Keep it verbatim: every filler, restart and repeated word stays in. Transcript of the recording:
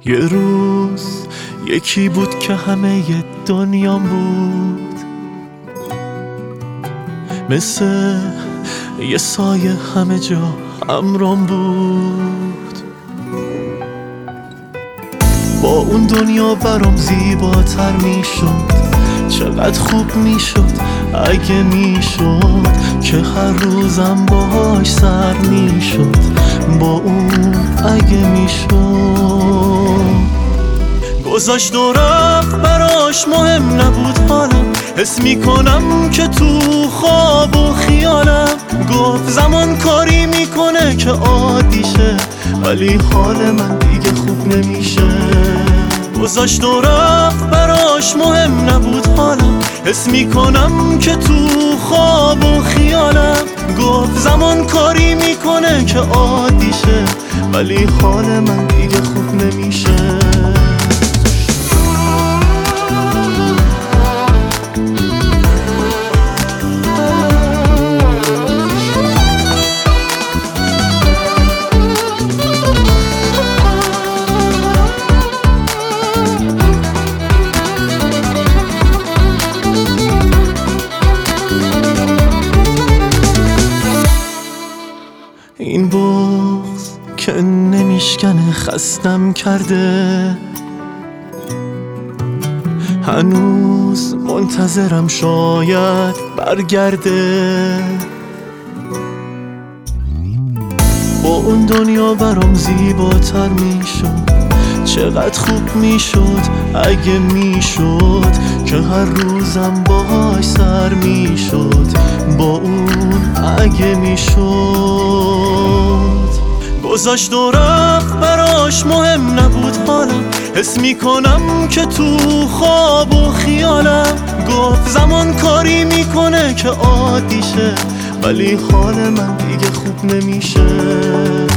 یه روز یکی بود که همه ی دنیام بود، مثل یه سایه همه جا همرام بود. با اون دنیا برام زیباتر میشد، چقدر خوب میشد اگه میشد که هر روزم باهاش سر میشد. با اون اگه میشد گذاشت و رفت، براش مهم نبود حالم. حس میکنم که تو خواب و خیالم. گفت زمان کاری میکنه که عادیشه، ولی حال من دیگه خوب نمیشه. گذاشت و رفت، براش مهم نبود حالم. حس میکنم که تو خواب و خیالم. گفت زمان کاری میکنه که عادیشه، ولی حال من دیگه خوب نمیشه. این بغض که نمیشکنه خستم کرده، هنوز منتظرم شاید برگرده. با اون دنیا برام زیباتر میشد، چقدر خوب میشد اگه میشد که هر روزم باهاش سر میشد. با اون اگه میشد گذاشت و رفت، براش مهم نبود حالم. حس میکنم که تو خواب و خیالم. گفت زمان کاری میکنه که عادیشه، ولی حال من دیگه خوب نمیشه.